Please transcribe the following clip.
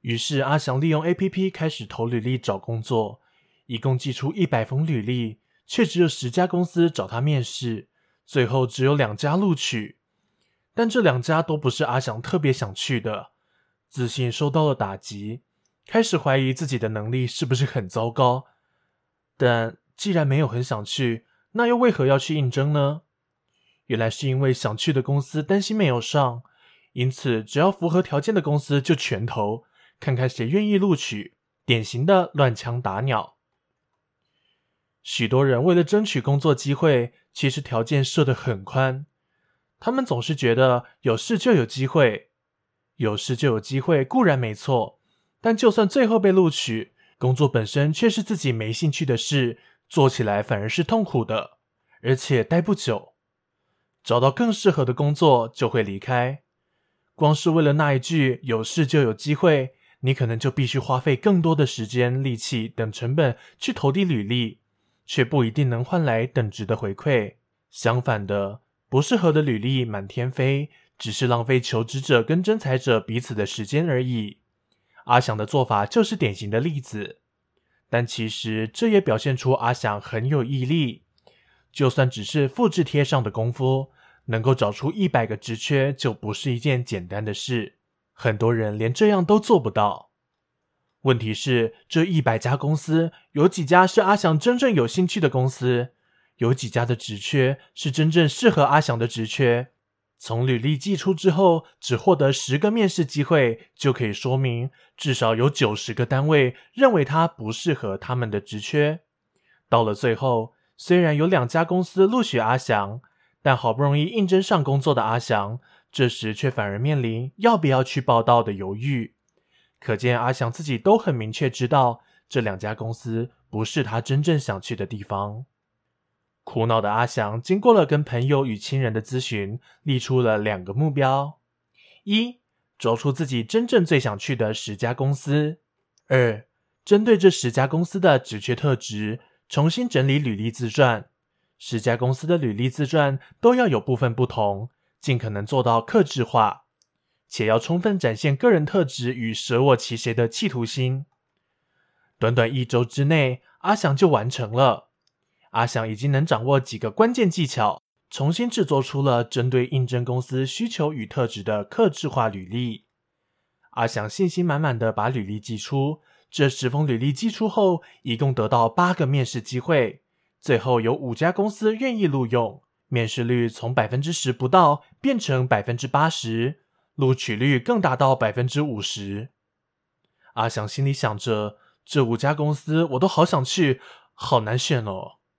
于是阿翔利用 APP 开始投履历找工作，一共寄出100封履历，却只有10家公司找他面试，最后只有2家录取。但这2家都不是阿翔特别想去的，自信受到了打击，开始怀疑自己的能力是不是很糟糕。但既然没有很想去，那又为何要去应征呢？原来是因为想去的公司担心没有上，因此只要符合条件的公司就全投，看看谁愿意录取，典型的乱枪打鸟。许多人为了争取工作机会，其实条件设得很宽。他们总是觉得有事就有机会，有事就有机会固然没错，但就算最后被录取，工作本身却是自己没兴趣的事，做起来反而是痛苦的，而且待不久。找到更适合的工作就会离开。光是为了那一句有事就有机会，你可能就必须花费更多的时间、力气等成本去投递履历，却不一定能换来等值的回馈。相反的，不适合的履历满天飞，只是浪费求职者跟征才者彼此的时间而已。阿翔的做法就是典型的例子，但其实这也表现出阿翔很有毅力。就算只是复制贴上的功夫，能够找出100个职缺就不是一件简单的事，很多人连这样都做不到。问题是，这100家公司有几家是阿翔真正有兴趣的公司？有几家的职缺是真正适合阿翔的职缺？从履历寄出之后，只获得10个面试机会，就可以说明至少有90个单位认为他不适合他们的职缺。到了最后，虽然有2家公司录取阿翔，但好不容易应征上工作的阿翔，这时却反而面临要不要去报到的犹豫。可见阿翔自己都很明确知道，这2家公司不是他真正想去的地方。苦恼的阿翔经过了跟朋友与亲人的咨询，立出了2个目标： 1. 找出自己真正最想去的10家公司； 2. 针对这10家公司的职缺特质，重新整理履历自传。10家公司的履历自传都要有部分不同，尽可能做到客制化，且要充分展现个人特质与舍我其谁的企图心。短短1周之内，阿翔就完成了。阿翔已经能掌握几个关键技巧，重新制作出了针对应征公司需求与特质的客制化履历。阿翔信心满满的把履历寄出，这10封履历寄出后，一共得到8个面试机会，最后有5家公司愿意录用，面试率从 10% 不到变成 80%， 录取率更达到 50%。 阿翔心里想着，这5家公司我都好想去，好难选哦。